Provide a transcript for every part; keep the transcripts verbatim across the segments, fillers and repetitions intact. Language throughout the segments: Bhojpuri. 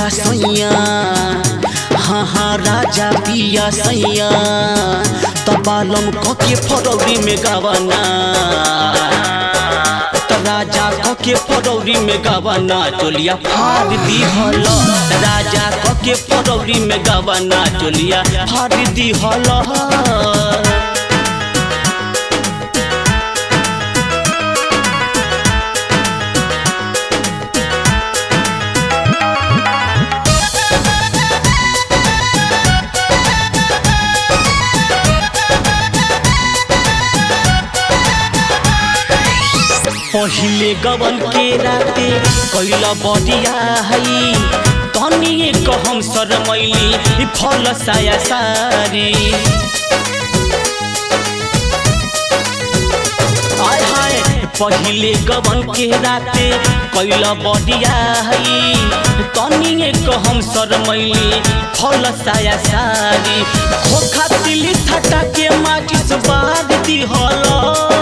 पिया सैया हाँ हाँ राजा पिया सैया तबालम कके फरौरी में गवना राजा कके फरौरी में गवना चोलिया फाड़ दी हल राजा कके फरौरी में गवना चोलिया फाड़ दी हल पहिले गवन के राते कैला बदिया हई तनिए कहम शरमैली फल साया सारी आय हाय पहिले गवन के राते कैला बदिया हई तनिए कहम शरमैली फल साया सारी खोखा तिली थटा के माचिस बाद दी हला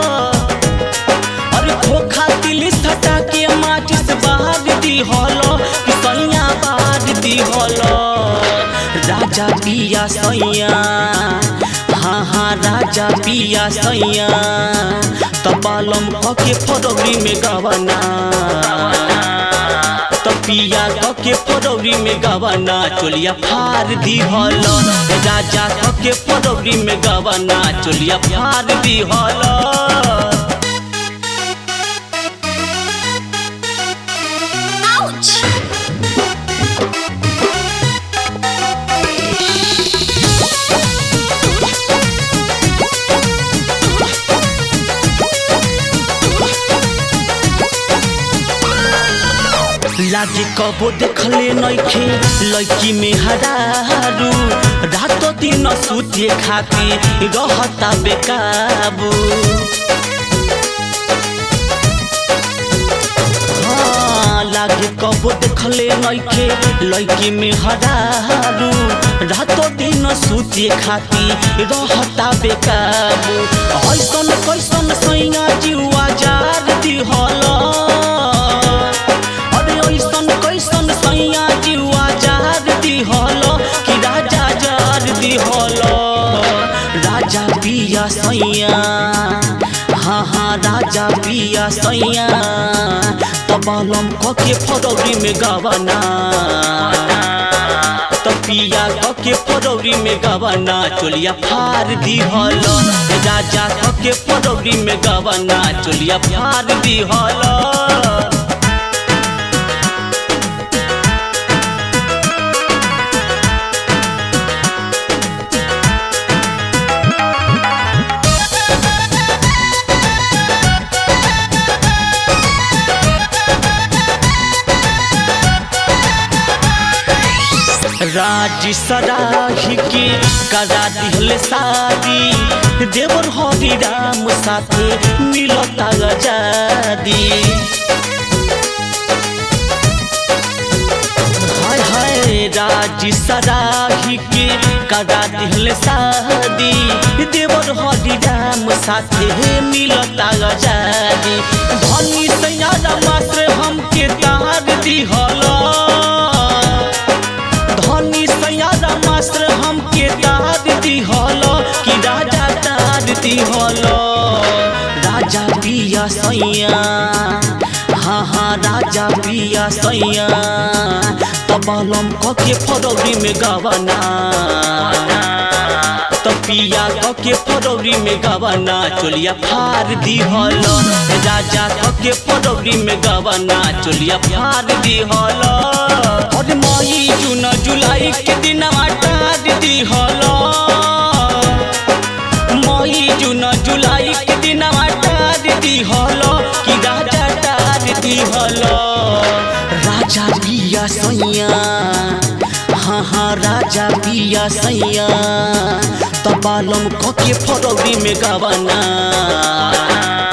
खोखा तिली थटा के माचिस बाद दी हलो कि सैया बाद दी हलो राजा पिया सैया हाँ हाँ राजा पिया सैया तबालम कके फरौरी में गवना पिया कके फरौरी में गवना चोलिया फाड़ दी हलो राजा कके फरौरी में गवना चोलिया फाड़ दी हलो लागे कबो देखले नइखे लड़की में हरारू रातो दिन सूते खाती रहता बेकाबू हाँ लागे कबो देखले नइखे लड़की में हरारू रातो दिन सूते खाती रहता बेकाबू ऐसन कैसन सैया जीवा जार दी हला कैसन सैया जीवा जार दी हलो कि राजा जार दी हलो राजा पिया सैया हाँ हाँ राजा पिया सैया तबालम कके फरौरी में गवना पिया कके फरौरी में गवना चोलिया फाड़ दी हलो राजा कके फरौरी में गवना चोलिया फाड़ दी हलो राज सराही के करा दिहले शादी देवर हरि राम साथे मिलता आजादी हाय हाय राज सराही के करा दिहले शादी देवर हरि राम साथे मिलता आजादी धनी सैया मास्टर हमके तार दी हला धनी सैया मास्टर हमके तार दी हलो कि राजा तार दी हलो राजा पिया सैया हाँ हाँ राजा पिया सैया तबालम कके फरौरी में गवना पिया कके फरौरी में गवना चोलिया फाड़ दी हलो राजा कके फरौरी में गवना चोलिया फाड़ दी हलो और मई जून जुलाई के दिन टार दी हलो मई जून जुलाई के दिन टार दी हलो कि राजा टार दी हलो राजा पिया सैया हाँ हाँ राजा पिया सैया तबालम कके फरौरी में गवना